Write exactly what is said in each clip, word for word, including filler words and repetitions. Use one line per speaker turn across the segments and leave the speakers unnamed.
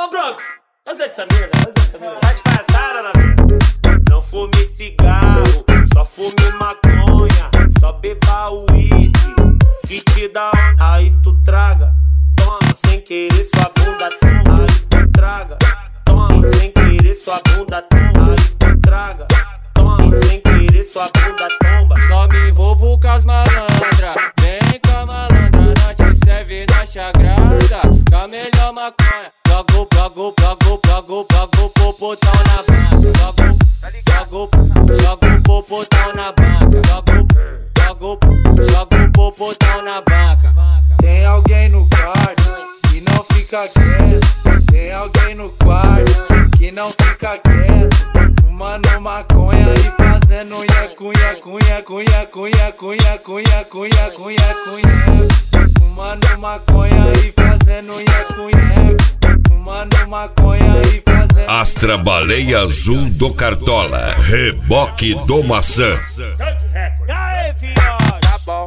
ô Bronx, nós é dessa mina, nós é dessa mina. Tá de palhaçada, na mina. Não fume cigarro, só fume maconha, só beba uísque, que te dá um... Aí tu traga, toma sem querer sua bunda, toma. Aí tu traga, toma sem querer sua bunda, toma. Aí tu traga, toma sem querer sua bunda, tomba.
Só me envolvo com as malandras, vem com a malandra, nós te serve na chagrada, com a melhor maconha. Jogo, jogo, jogo, jogo, jogo, popotão na banca. Jogo, jogo, jogo, popotão na banca. Jogo, jogo, jogo, popotão na banca.
Tem alguém no quarto que não fica quieto. Tem alguém no quarto que não fica quieto. Fumando maconha e fazendo nheco, nheco, nheco, nheco, nheco, nheco, nheco, nheco, nheco, nheco. Fumando maconha e fazendo nheco, nheco. Fumando maconha e fazendo...
Astra Baleia Azul do Cartola, reboque do Maçã.
E aí, filho, tá bom.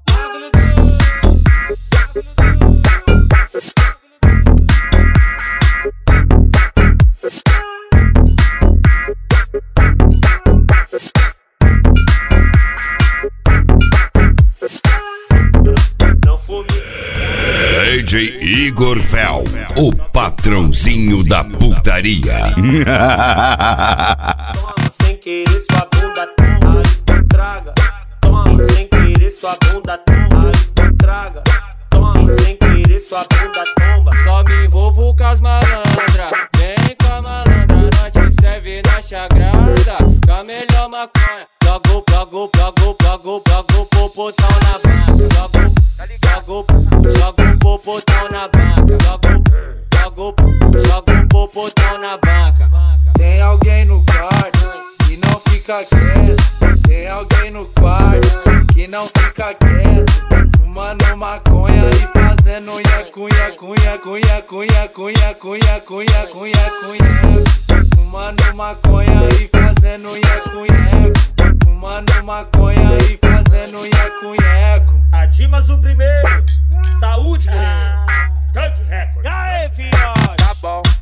Não fume.
D J Igor Fel, o patrãozinho da putaria.
Toma sem querer sua bunda, toma. Aí tu traga, toma sem querer sua bunda, toma. Aí tu traga, toma sem querer sua bunda, tomba.
Só me envolvo com as malandras, vem com a malandra, nós te serve na chagrada, com a melhor maconha. Jogo, jogo, jogo, jogo, jogo, popotão na banca. Jogo, jogo, jogo, popotão na banca. Jogo, jogo, jogo, popotão na banca.
Tem alguém no quarto que não fica quieto. Tem alguém no quarto que não fica quieto. Fumando maconha e fazendo nheco, nheco, nheco, nheco, nheco, nheco, nheco, nheco, nheco, nheco. Fumando maconha e fazendo nheco, nheco. Fumando maconha e fazendo nheco, nheco.
A Dimas o primeiro, saúde, guerreiro. Tanque Record. E aí, filho, tá bom.